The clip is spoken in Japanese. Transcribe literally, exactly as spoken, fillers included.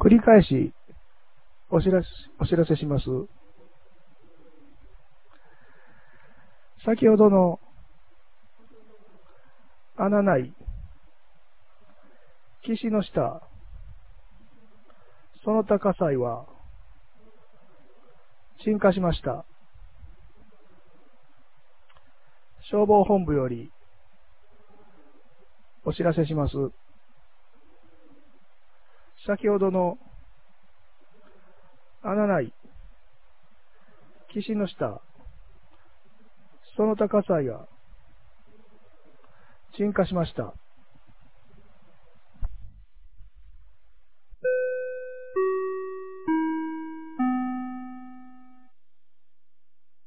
繰り返しお知らせ、お知らせします。先ほどの穴内、岸の下、その他火災は鎮火しました。消防本部よりお知らせします。先ほどの穴内、岸の下、その他火災が鎮火しました。